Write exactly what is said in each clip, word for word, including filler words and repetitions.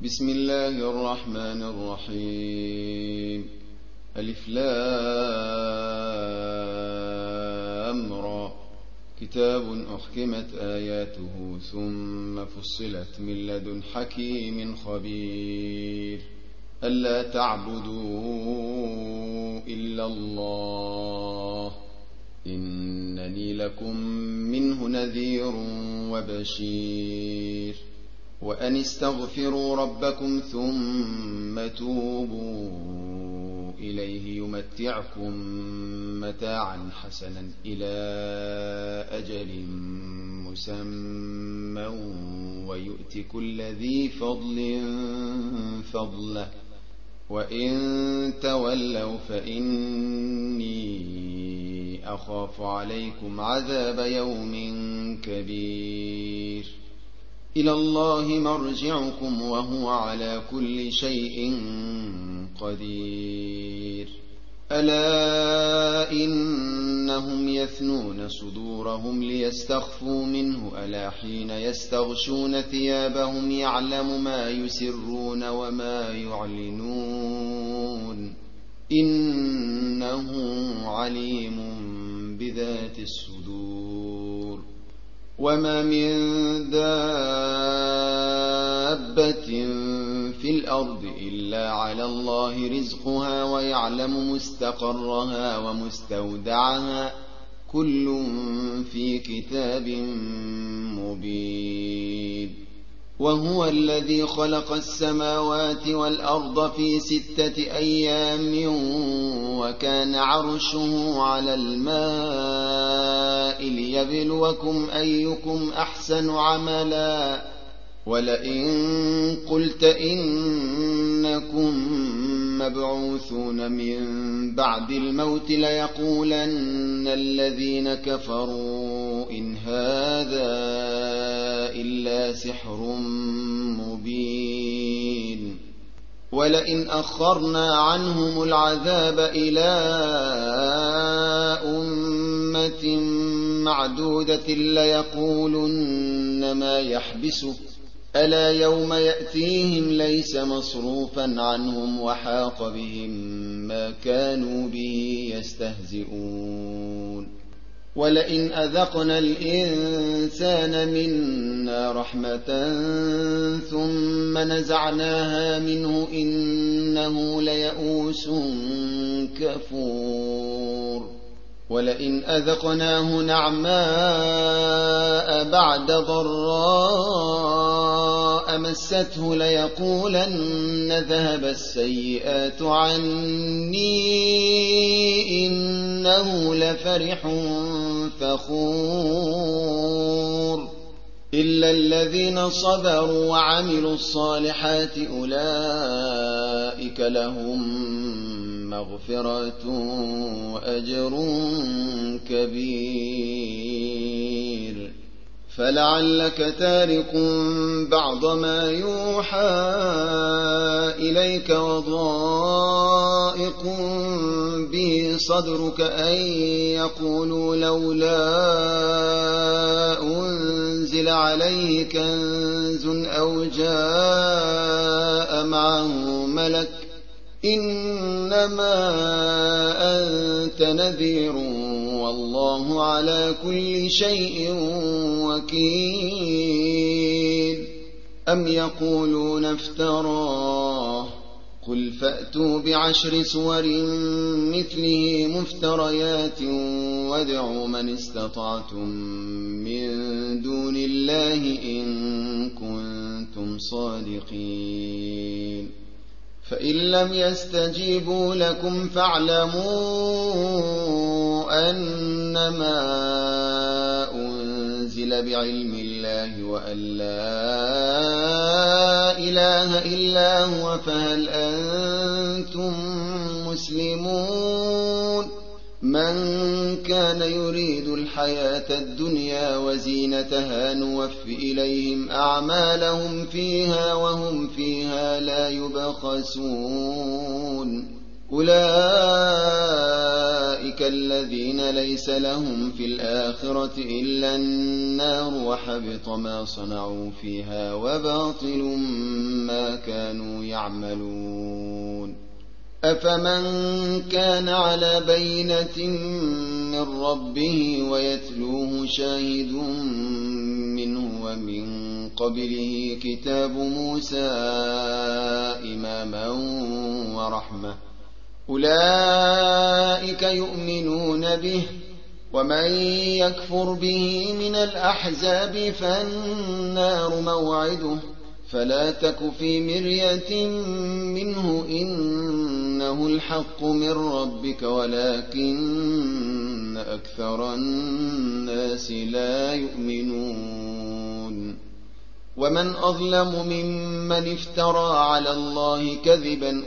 بسم الله الرحمن الرحيم. ألف لام را. كتاب أحكمت آياته ثم فصلت من لدن حكيم خبير. ألا تعبدوا إلا الله إنني لكم منه نذير وبشير. وأن استغفروا ربكم ثم توبوا إليه يمتعكم متاعا حسنا إلى أجل مسمى ويؤت كل ذي فضل فضله وإن تولوا فإني أخاف عليكم عذاب يوم كبير. إلى الله مرجعكم وهو على كل شيء قدير. ألا إنهم يثنون صدورهم ليستخفوا منه ألا حين يستغشون ثيابهم يعلم ما يسرون وما يعلنون إنه عليم بذات الصدور. وما من دابة في الأرض إلا على الله رزقها ويعلم مستقرها ومستودعها كل في كتاب مبين. وهو الذي خلق السماوات والأرض في ستة أيام وكان عرشه على الماء ليبلوكم أيكم أحسن عملا. ولئن قلت إنكم مبعوثون من بعد الموت ليقولن الذين كفروا إن هذا إلا سحر مبين. ولئن أخرنا عنهم العذاب إلى أمة معدودة ليقولن ما يحبسه ألا يوم يأتيهم ليس مصروفا عنهم وحاق بهم ما كانوا به يستهزئون. ولئن أذقنا الإنسان منا رحمة ثم نزعناها منه إنه ليئوس كفور. ولئن أذقناه نعماء بعد ضراء مسته ليقولن ذهب السيئات عني إنه لفرح فخور. إلا الذين صبروا وعملوا الصالحات أولئك لهم مغفرة وأجر كبير. فلعلك تارك بعض ما يوحى إليك وضائق به صدرك أن يقولوا لولا أنزل عليه كنز أو جاء معه ملك إنما أنت نذير والله على كل شيء وكيل. أم يقولون افتراه قل فأتوا بعشر سور مثله مفتريات وادعوا من استطعتم من دون الله إن كنتم صادقين. فإن لم يستجيبوا لكم فاعلموا أنما أنزل بعلم الله وأن لا إله إلا هو فهل أنتم مسلمون. من كان يريد الحياة الدنيا وزينتها نوف إليهم أعمالهم فيها وهم فيها لا يبخسون. أولئك الذين ليس لهم في الآخرة إلا النار وحبط ما صنعوا فيها وباطل ما كانوا يعملون أفمن كان على بينة من ربه ويتلوه شاهد منه ومن قبله كتاب موسى إماما ورحمة أولئك يؤمنون به ومن يكفر به من الأحزاب فالنار موعده فلا تك في مرية منه إنه الحق من ربك ولكن أكثر الناس لا يؤمنون ومن أظلم ممن افترى على الله كذبا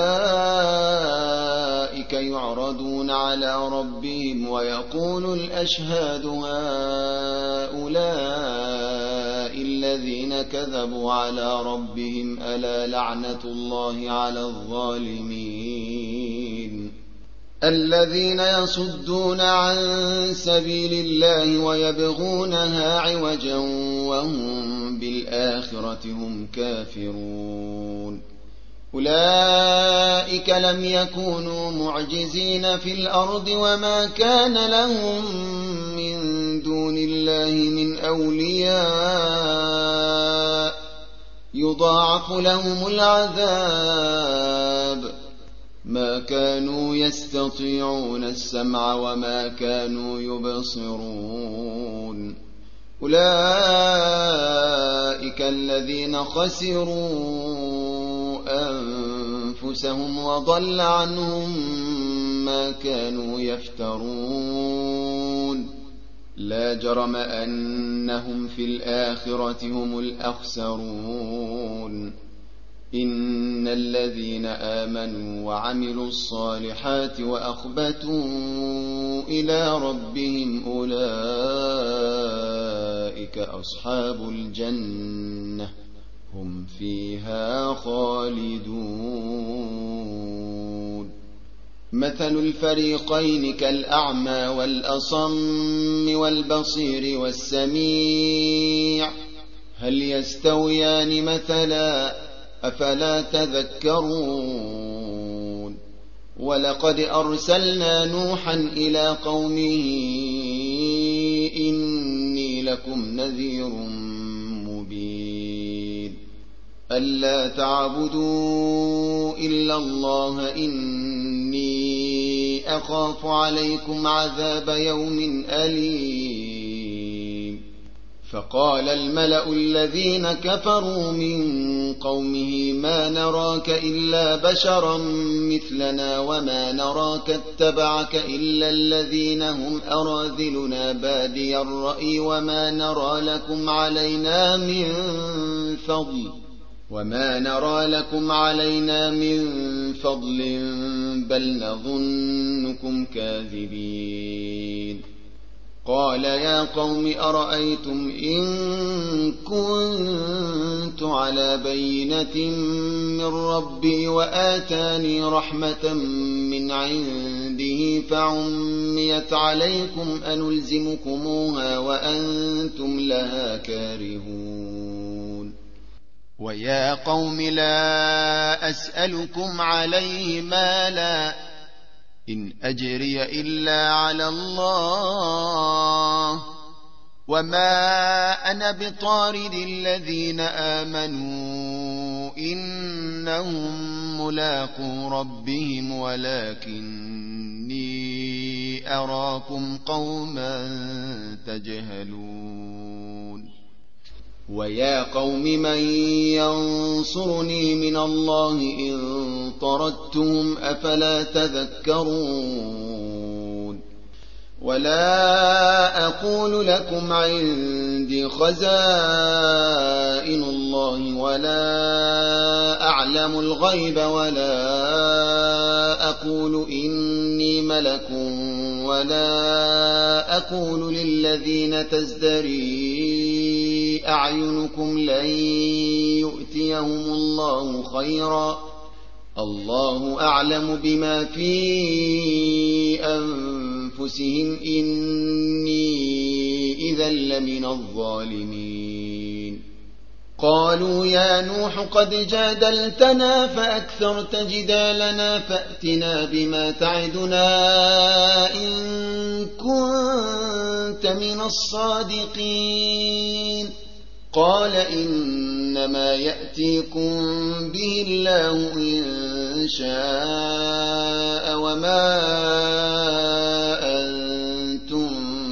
أولئك يعرضون على ربهم ويقول الأشهاد هؤلاء الذين كذبوا على ربهم ألا لعنة الله على الظالمين الذين يصدون عن سبيل الله ويبغونها عوجا وهم بالآخرة هم كافرون أولئك لم يكونوا معجزين في الأرض وما كان لهم من دون الله من أولياء يضاعف لهم العذاب ما كانوا يستطيعون السمع وما كانوا يبصرون أولئك الذين خسروا أنفسهم وضل عنهم ما كانوا يفترون لا جرم أنهم في الآخرة هم الأخسرون إن الذين آمنوا وعملوا الصالحات وأخبتوا إلى ربهم أولئك أصحاب الجنة هم فيها خالدون مثل الفريقين كالأعمى والأصم والبصير والسميع هل يستويان مثلا أفلا تذكرون ولقد أرسلنا نوحا إلى قومه إني لكم نذير مبين ألا تعبدوا إلا الله إني أخاف عليكم عذاب يوم أليم فقال الملأ الذين كفروا من قومه ما نراك إلا بشرا مثلنا وما نراك اتبعك إلا الذين هم أراذلنا بادي الرأي وما نرى لكم علينا من فضل وما نرى لكم علينا من فضل بل نظنكم كاذبين قال يا قوم أرأيتم إن كنت على بينة من ربي وآتاني رحمة من عنده فعميت عليكم أنلزمكموها وأنتم لها كارهون ويا قوم لا أسألكم عليه مالا إن أجري إلا على الله وما أنا بطارد الذين آمنوا إنهم ملاقو ربهم ولكني أراكم قوما تجهلون ويا قوم من ينصرني من الله إن طردتهم أفلا تذكرون ولا أقول لكم عندي خزائن الله ولا أعلم الغيب ولا أقول إني ملك ولا أقول للذين تزدري أعينكم لن يؤتيهم الله خيرا الله أعلم بما في أنفسهم إني إذا لمن الظالمين قالوا يا نوح قد جادلتنا فأكثرت جدالنا فأتنا بما تعدنا إن كنت من الصادقين قال إنما يأتيكم به الله إن شاء وما أنتم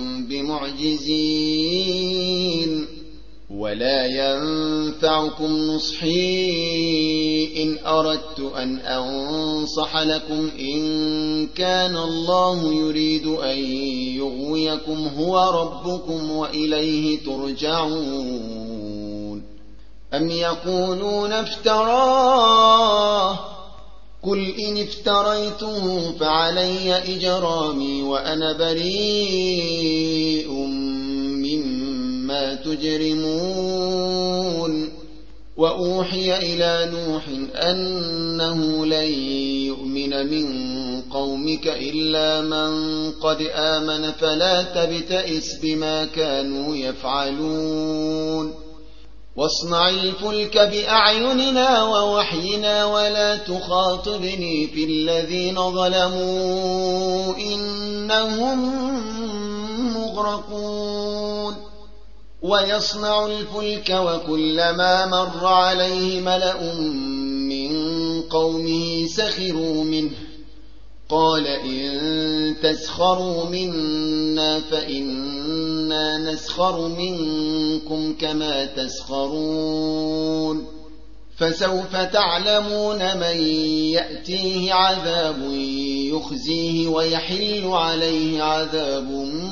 بمعجزين ولا ينفعكم نصحي إن أردت أن أنصح لكم إن كان الله يريد أن يغويكم هو ربكم وإليه ترجعون أم يقولون افتراه قل إن افتريته فعلي إجرامي وأنا بريء مما تجرمون وأوحي إلى نوح أنه لن يؤمن من قومك إلا من قد آمن فلا تبتئس بما كانوا يفعلون واصنع الفلك بأعيننا ووحينا ولا تخاطبني في الذين ظلموا إنهم مغرقون ويصنع الفلك وكلما مر عليه ملأ من قومه سخروا منه قال إن تسخروا منا فإنا نسخر منكم كما تسخرون فسوف تعلمون من يأتيه عذاب يخزيه ويحل عليه عذاب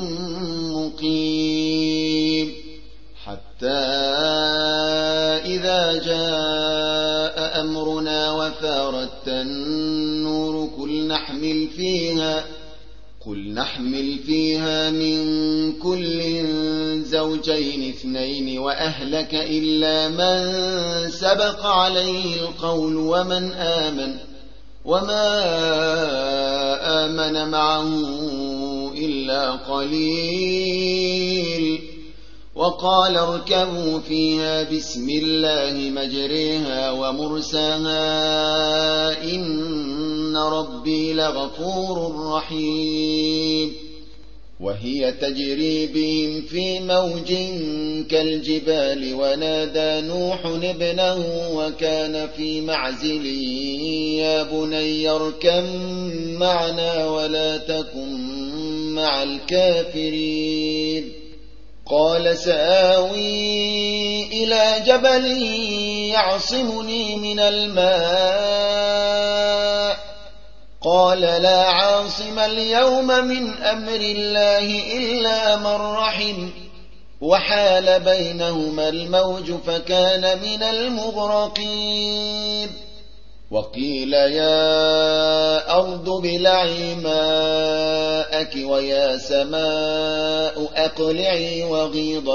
مقيم حتى إذا جاء أمرنا وفارت النور قل نحمل فيها قل نحمل فيها من كل زوجين اثنين وأهلك إلا من سبق عليه القول ومن آمن وما آمن معه إلا قليل وقال اركبوا فيها بسم الله مجريها ومرساها إن ربي لغفور رحيم وهي تجري بهم في موج كالجبال ونادى نوح ابنه وكان في معزل يا بني اركب معنا ولا تكن مع الكافرين قال سآوي إلى جبل يعصمني من الماء قال لا عاصم اليوم من أمر الله إلا من رحم وحال بينهما الموج فكان من المغرقين وقيل يا أرض ابلعي ماءك ويا سماء أقلعي وغيض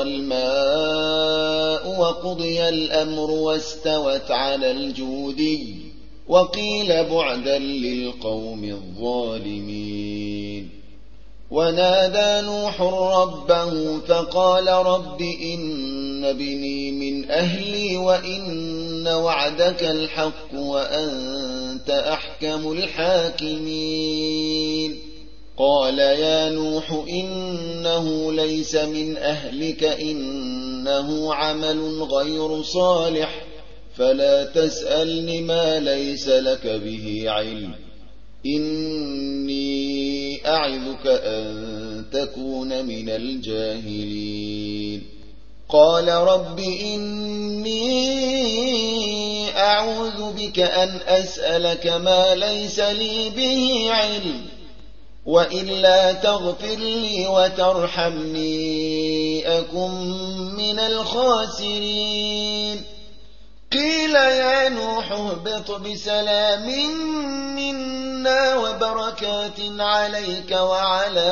الماء وقضي الأمر واستوت على الجودي وقيل بعدا للقوم الظالمين ونادى نوح ربه فقال رب إن بني من أهلي وإن وعدك الحق وأنت أحكم الحاكمين قال يا نوح إنه ليس من أهلك إنه عمل غير صالح فلا تسألني ما ليس لك به علم إني أعظك أن تكون من الجاهلين قال رب إني أعوذ بك أن أسألك ما ليس لي به علم وإلا تغفر لي وترحمني أكن من الخاسرين قيل يا نوح اهبط بسلام منا وبركات عليك وعلى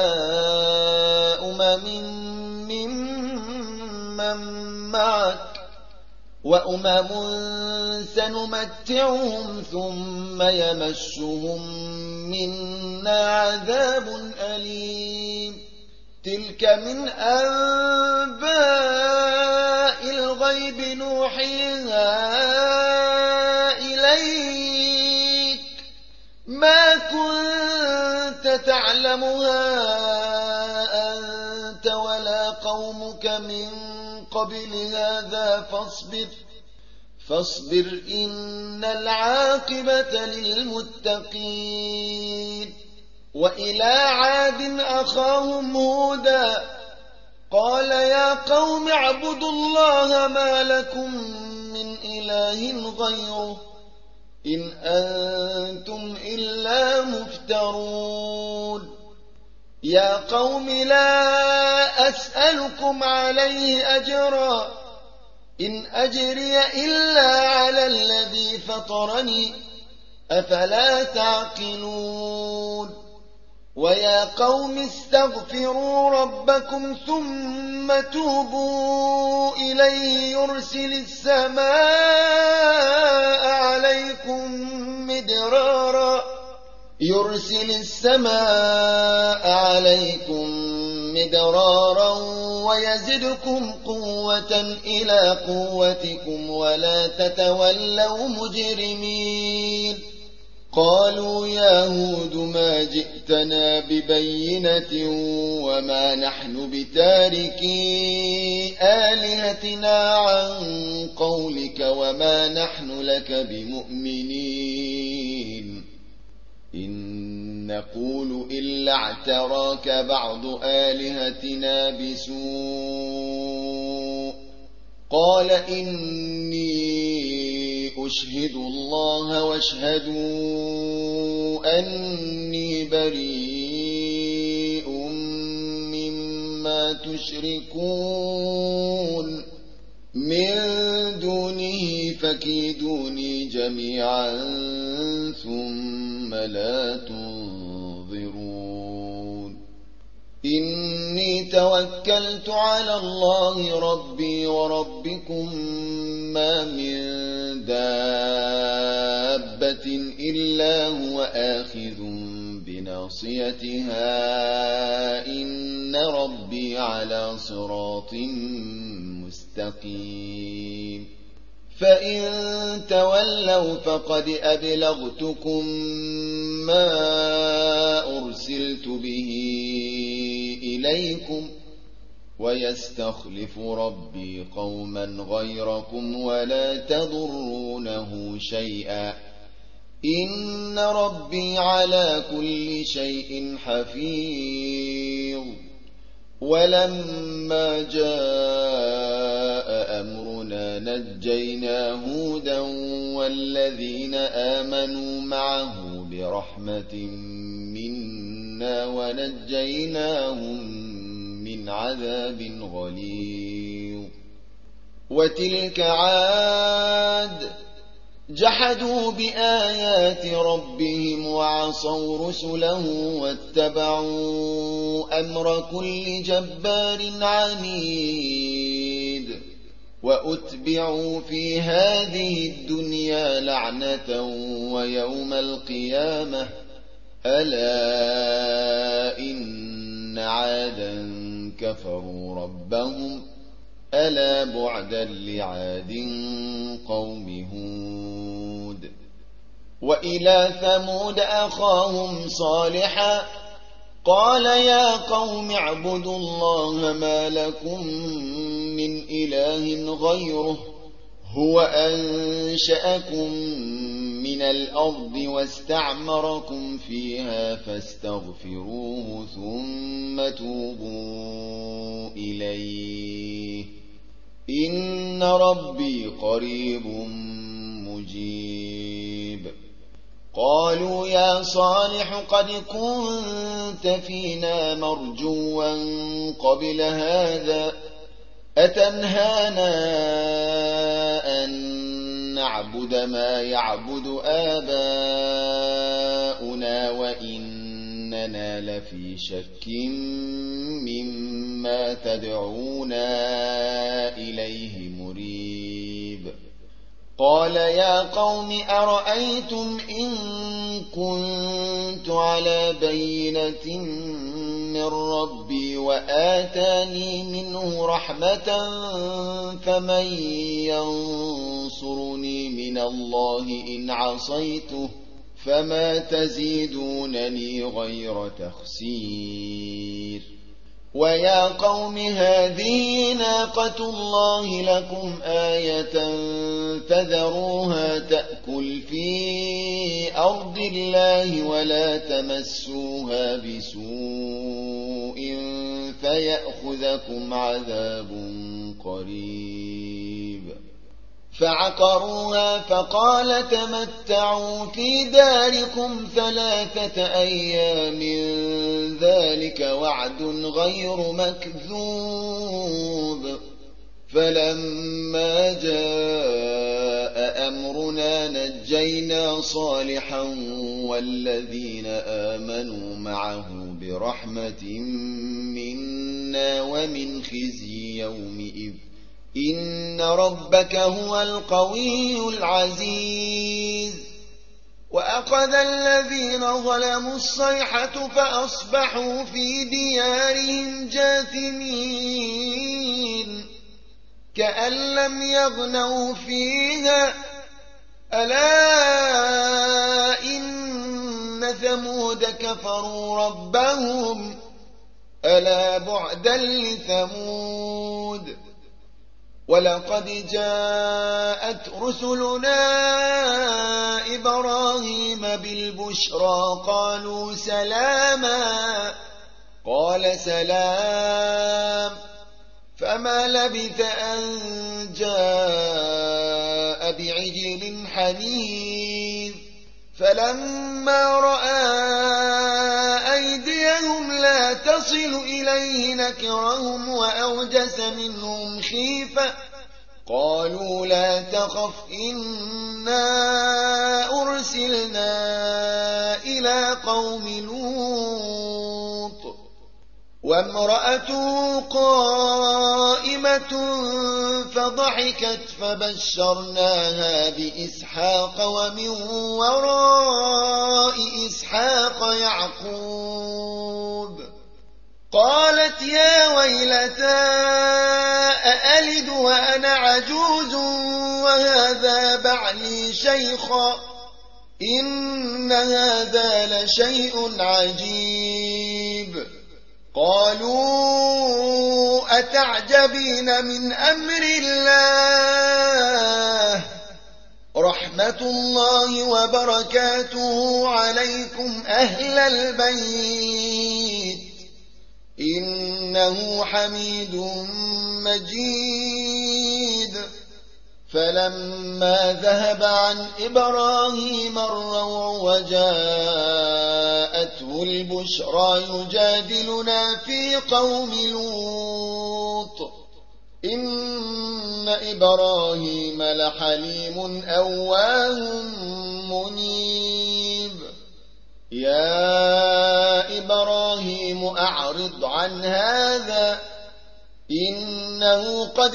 أمم ممن معك وأمم سنمتعهم ثم يمسهم منا عذاب أليم تلك من أنباء الغيب نوحيها إليك ما كنت تعلمها أنت ولا قومك من قبل هذا فاصبر فاصبر إن العاقبة للمتقين وإلى عاد أخاهم هودا قال يا قوم اعبدوا الله ما لكم من إله غيره إن أنتم إلا مفترون يا قوم لا أسألكم عليه أجرا إن أجري إلا على الذي فطرني أفلا تعقلون ويا قوم استغفروا ربكم ثم توبوا إليه يرسل السماء عليكم مدرارا يرسل السماء عليكم مدرارا ويزدكم قوة إلى قوتكم ولا تتولوا مجرمين قالوا يا هود ما جئتنا ببينة وما نحن بتاركي آلهتنا عن قولك وما نحن لك بمؤمنين إن نقول إلا اعتراك بعض آلهتنا بسوء قال إني أشهد الله واشهدوا أني بريء مما تشركون من دونه فكيدوني جميعا ثم لا تنظرون إني توكلت على الله ربي وربكم ما من دابة إلا هو آخذ بناصيتها إن ربي على صراط مستقيم فإن تولوا فقد أبلغتكم ما أرسلت به إليكم ويستخلف ربي قوما غيركم ولا تضرونه شيئا إن ربي على كل شيء حفيظ ولما جاء أمرنا نجينا هودا والذين آمنوا معه برحمة منا ونجيناهم من عذاب غليظ وتلك عاد جحدوا بآيات ربهم وعصوا رسله واتبعوا أمر كل جبار عنيد وأتبعوا في هذه الدنيا لعنة ويوم القيامة ألا إن عادا كفروا ربهم ألا بعدا لعاد قوم هود وإلى ثمود أخاهم صالحا قال يا قوم اعبدوا الله ما لكم من إله غيره هو أنشأكم من الأرض واستعمركم فيها فاستغفروه ثم توبوا إليه إن ربي قريب مجيب قالوا يا صالح قد كنت فينا مرجوا قبل هذا أتنهانا أن نعبد ما يعبد آباؤنا وإننا لفي شك مما تدعونا إليه مريب قال يا قوم أرأيتم إن كنت على بينة من ربي وآتاني منه رحمة فمن ينصرني من الله إن عصيته فما تزيدونني غير تخسير ويا قوم هذه ناقة الله لكم آية فذروها تأكل في أرض الله ولا تمسوها بسوء فيأخذكم عذاب قريب فعقروها فقال تمتعوا في داركم ثلاثة أيام ذلك وعد غير مكذوب فلما جاء أمرنا نجينا صالحا والذين آمنوا معه برحمة منا ومن خزي يومئذ إن ربك هو القوي العزيز وأخذ الذين ظلموا الصيحة فأصبحوا في ديارهم جاثمين كأن لم يغنوا فيها ألا إن ثمود كفروا ربهم ألا بعدا لثمود ولقد جاءت رسلنا إبراهيم بالبشرى قالوا سلاما قال سلام فما لبث أن جاء بعجل حنيذ فلما رأى أيديهم لا تصل إليه نكرهم وأوجس منهم خيفة قالوا لا تخف إنا أرسلنا إلى قوم لوط وامرأته قائمة فضحكت فبشرناها بإسحاق ومن وراء إسحاق يعقوب قالت يا ويلتى أألد وأنا عجوز وهذا بعلي شيخا إن هذا لشيء عجيب قالوا أتعجبين من أمر الله رحمة الله وبركاته عليكم أهل البيت إنه حميد مجيد فلما ذهب عن إبراهيم الروع وجاءته البشرى يجادلنا في قوم لوط إن إبراهيم لحليم أواه منيب يا إبراهيم أعرض عن هذا إنه قد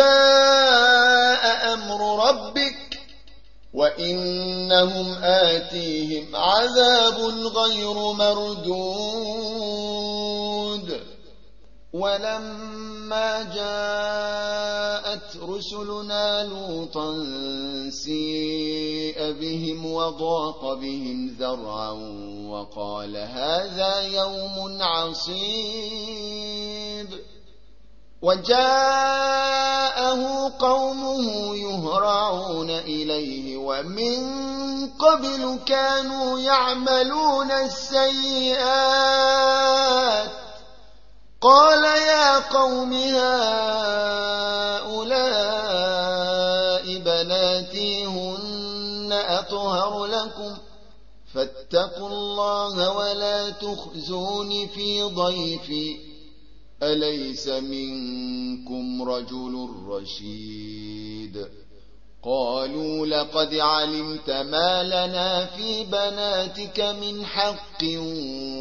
جاء أمر ربك وإنهم آتيهم عذاب غير مردود ولما جاءت رسلنا لوطا سيء بهم وضاق بهم ذرعا وقال هذا يوم عصيب وجاءه قومه يهرعون إليه ومن قبل كانوا يعملون السيئات قال يا قوم هؤلاء بناتي هن أطهر لكم فاتقوا الله ولا تخزون في ضيفي أليس منكم رجل رشيد قالوا لقد علمت ما لنا في بناتك من حق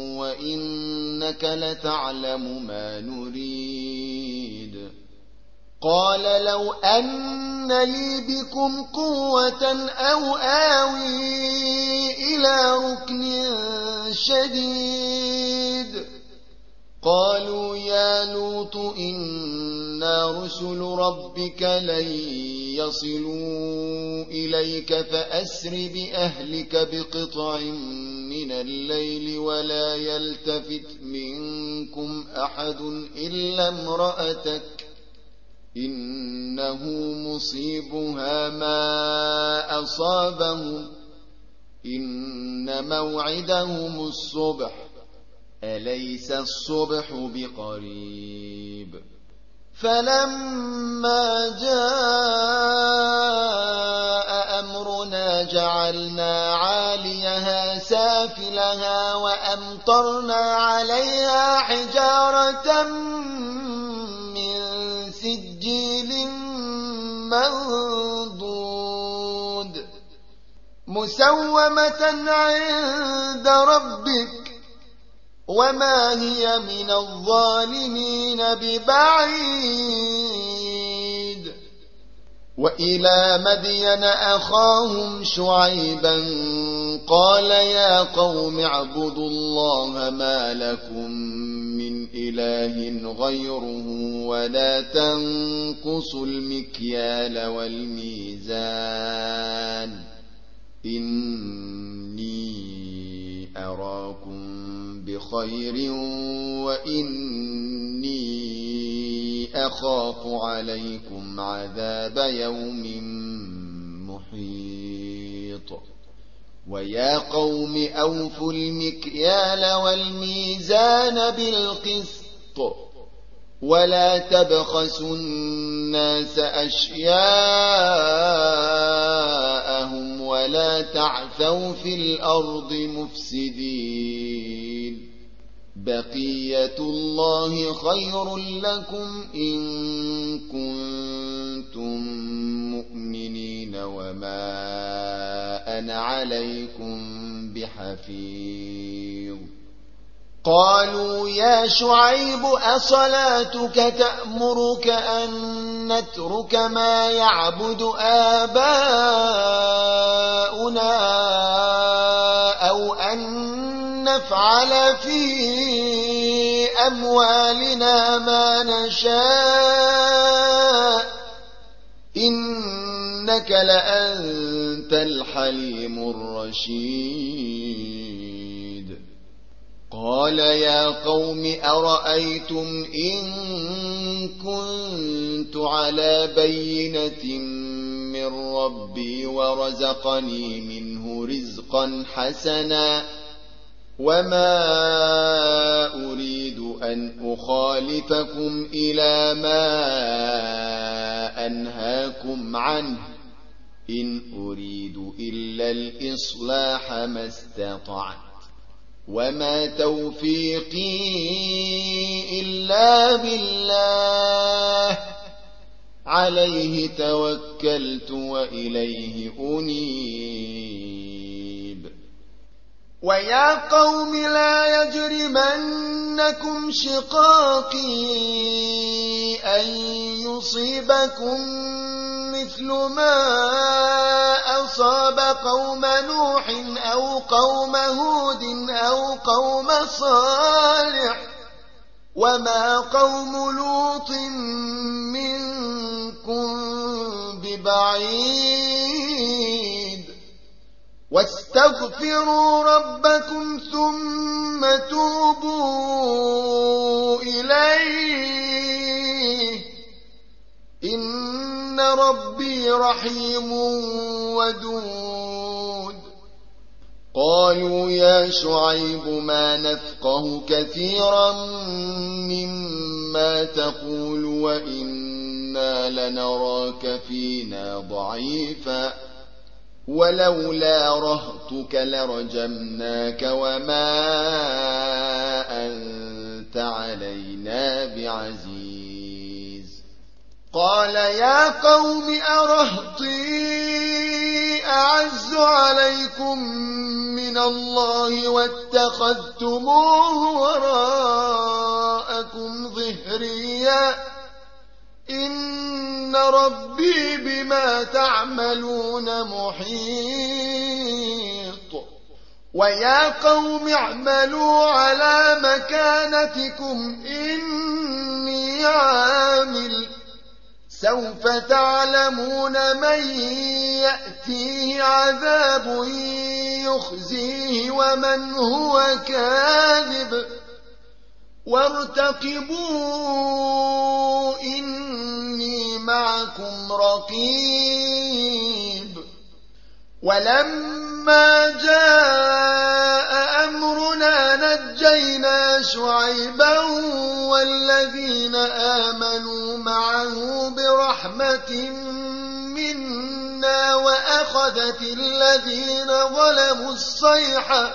وإنك لتعلم ما نريد قال لو أن لي بكم قوة أو آوي إلى ركن شديد قالوا يا لوط إنا رسل ربك لن يصلوا إليك فأسر بأهلك بقطع من الليل ولا يلتفت منكم أحد إلا امرأتك إنه مصيبها ما أصابهم إن موعدهم الصبح أليس الصبح بقريب فلما جاء أمرنا جعلنا عاليها سافلها وأمطرنا عليها حجارة من سجيل منضود مسومة عند ربك وما هي من الظالمين ببعيد وإلى مدين أخاهم شعيبا قال يا قوم اعبدوا الله ما لكم من إله غيره ولا تنقصوا المكيال والميزان إني أراكم بخير وإني أخاف عليكم عذاب يوم محيط ويا قوم أوفوا المكيال والميزان بالقسط ولا تبخسوا الناس أشياءهم ولا تعثوا في الأرض مفسدين بقية الله خير لكم إن كنتم مؤمنين وما أنا عليكم بحفيظ قالوا يا شعيب أصلاتك تأمرك أن نترك ما يعبد آباؤنا أو أن نفعل في أموالنا ما نشاء إنك لأنت الحليم الرشيد قال يا قوم أرأيتم إن كنت على بينة من ربي ورزقني منه رزقا حسنا وما أريد أن أخالفكم إلى ما أنهاكم عنه إن أريد إلا الإصلاح ما استطعت وما توفيقي إلا بالله عليه توكلت وإليه أنيب ويا قوم لا يجرمنكم شقاقي أن يصيبكم مثل ما أصاب قوم نوح أو قوم هود أو قوم صالح وما قوم لوط منكم ببعيد واستغفروا ربكم ثم توبوا إليه إن ربي رحيم ودود قالوا يا شعيب ما نفقه كثيرا مما تقول وإنا لنراك فينا ضعيفا ولولا رهطك لرجمناك وما أنت علينا بعزيز قال يا قوم أرهطي أعز عليكم من الله واتخذتموه وراءكم ظهريا إن ربي بما تعملون محيط ويا قوم اعملوا على مكانتكم إني عامل سوف تعلمون من يأتيه عذاب يخزيه ومن هو كاذب وارتقبوا إني معكم رقيب ولما جاء أمرنا نجينا شعيبا والذين آمنوا معه برحمة منا وأخذت الذين ظلموا الصيحة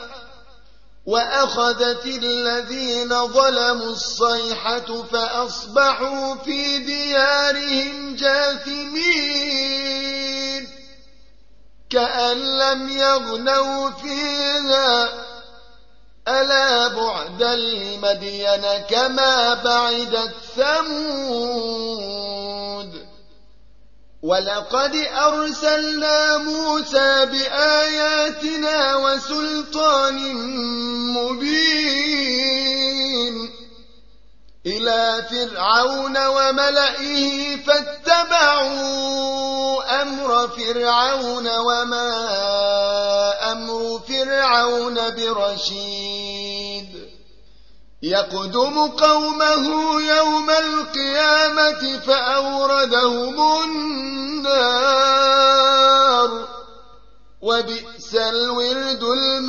وأخذت الذين ظلموا الصيحة فأصبحوا في ديارهم جاثمين كأن لم يغنوا فيها ألا بعدا لمدين كما بعدت ثمود ولقد أرسلنا موسى بآياتنا وسلطان مبين إلى فرعون وملئه فاتبعوا أمر فرعون وما أمر فرعون برشيد يقدم قومه يوم القيامة فأوردهم النار وبئس الورد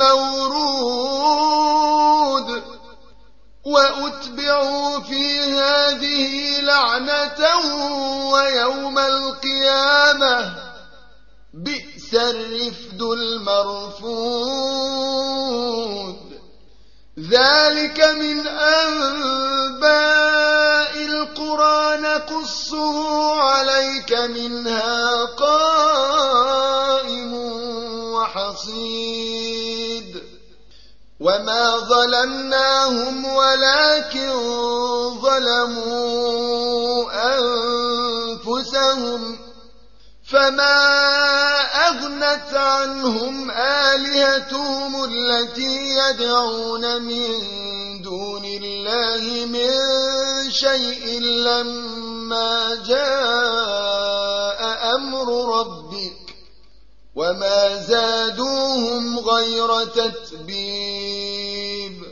المورود وأتبعوا في هذه لعنة ويوم القيامة بئس الرفد المرفود ذلك من أنباء القرى نقصه عليك منها قائم وحصيد وما ظلمناهم ولكن ظلموا أنفسهم فما أغنت عنهم آلهتهم التي يدعون من دون الله من شيء لما جاء أمر ربك وما زادوهم غير تتبيب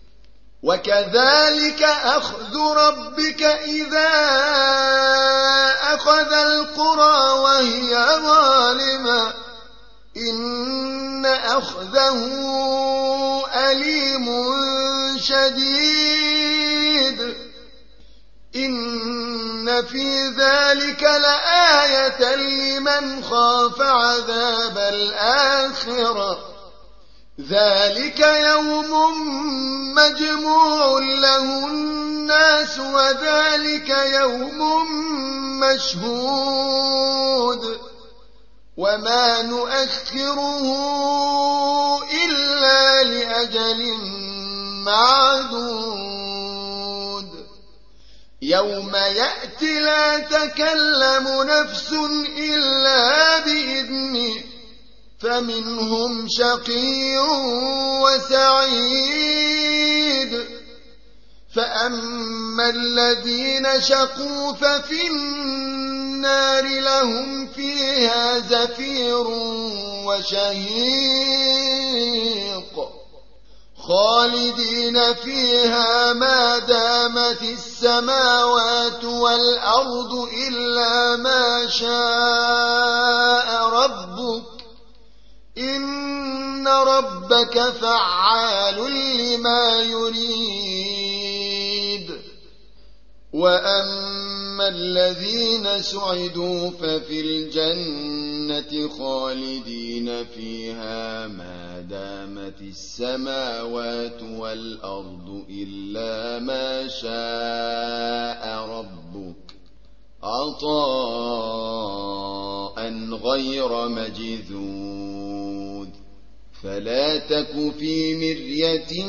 وكذلك أخذ ربك إذا أخذ القرى وهي ظالمة إن أخذه أليم شديد إن في ذلك لآية لمن خاف عذاب الآخرة ذلك يوم مجموع له الناس وذلك يوم مشهود وما نؤخره إلا لأجل معدود يوم يأتي لا تكلم نفس إلا بإذنه فمنهم شقي وسعيد فأما الذين شقوا ففي النار لهم فيها زفير وشهيق خالدين فيها ما دامت السماوات والأرض إلا ما شاء ربك إن ربك فعال لما يريد وأما الذين سعدوا ففي الجنة خالدين فيها ما دامت السماوات والأرض إلا ما شاء ربك عطاء غير مجذوذ فلا تك في مرية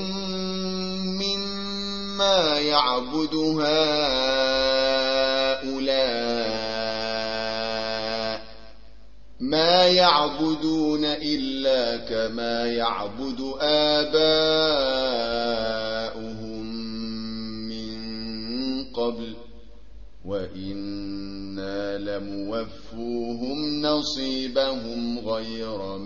مما يعبد هؤلاء ما يعبدون إلا كما يعبد آباؤهم من قبل وإنا لموفوهم نصيبهم غير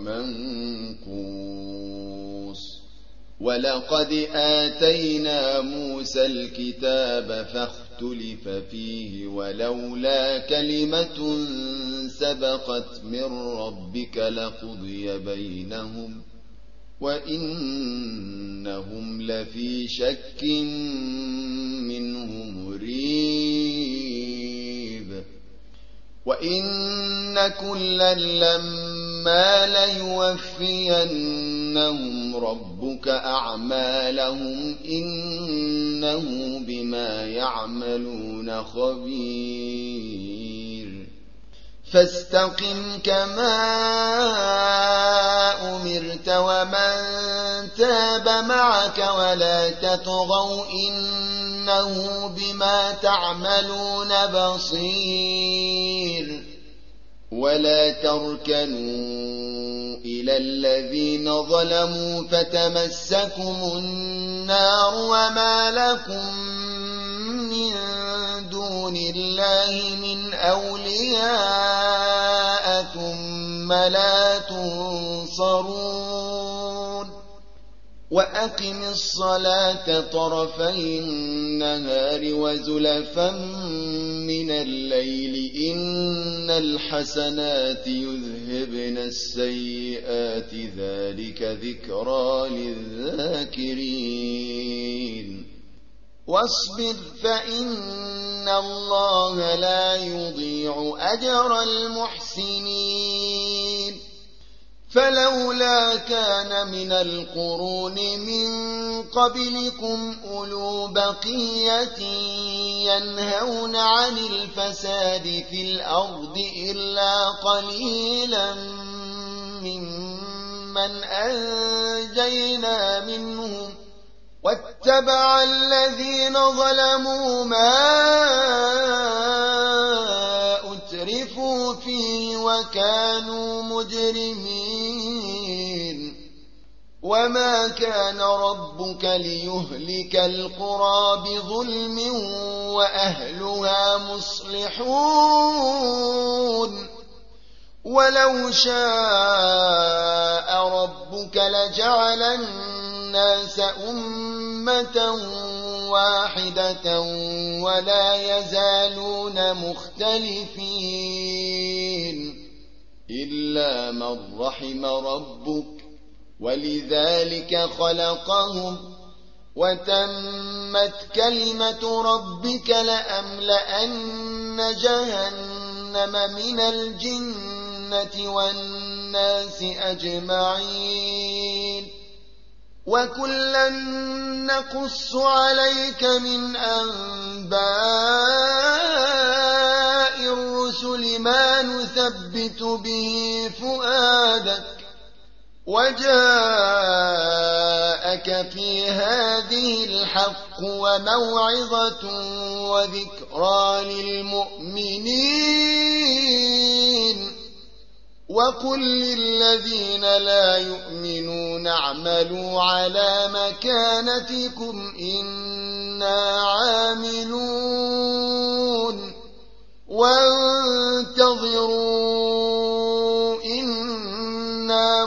منقوص ولقد آتينا موسى الكتاب فاختلف فيه ولولا كلمة سبقت من ربك لقضي بينهم وإنهم لفي شك منه مريب وإن كلا لما ليوفينهم ربك أعمالهم إنه بما يعملون خبير فاستقم كما أمرت ومن تاب معك ولا تطغوا إنه بما تعملون بصير ولا تركنوا إلى الذين ظلموا فتمسكم النار وما لكم من دون الله من أولياء ثم لا تنصرون وأقم الصلاة طرفي النهار وزلفا من الليل إن الحسنات يذهبن السيئات ذلك ذكرى للذاكرين واصبر فإن الله لا يضيع أجر المحسنين فلولا كان من القرون من قبلكم أولو بقية ينهون عن الفساد في الأرض إلا قليلا ممن أنجينا منهم واتبع الذين ظلموا ما أترفوا فيه وكانوا مجرمين وما كان ربك ليهلك القرى بظلم وأهلها مصلحون ولو شاء ربك لجعل الناس أمة واحدة ولا يزالون مختلفين إلا من رحم ربك ولذلك خلقهم وتمت كلمة ربك لأملأن جهنم من الجنة والناس أجمعين وكلا نقص عليك من أنباء الرسل ما نثبت به فؤادك وجاءك في هذه الحق وموعظة وذكرى للمؤمنين وقل للذين لا يؤمنون اعملوا على مكانتكم إنا عاملون وانتظروا إنا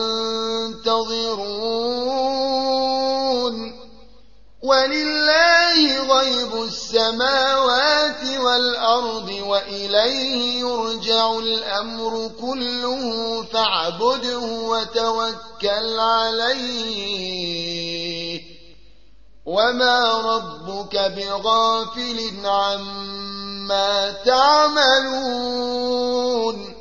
منتظرون ولله غيب السماوات والأرض وإليه يرجع الأمر كله فاعبده وتوكل عليه وما ربك بغافل عما تعملون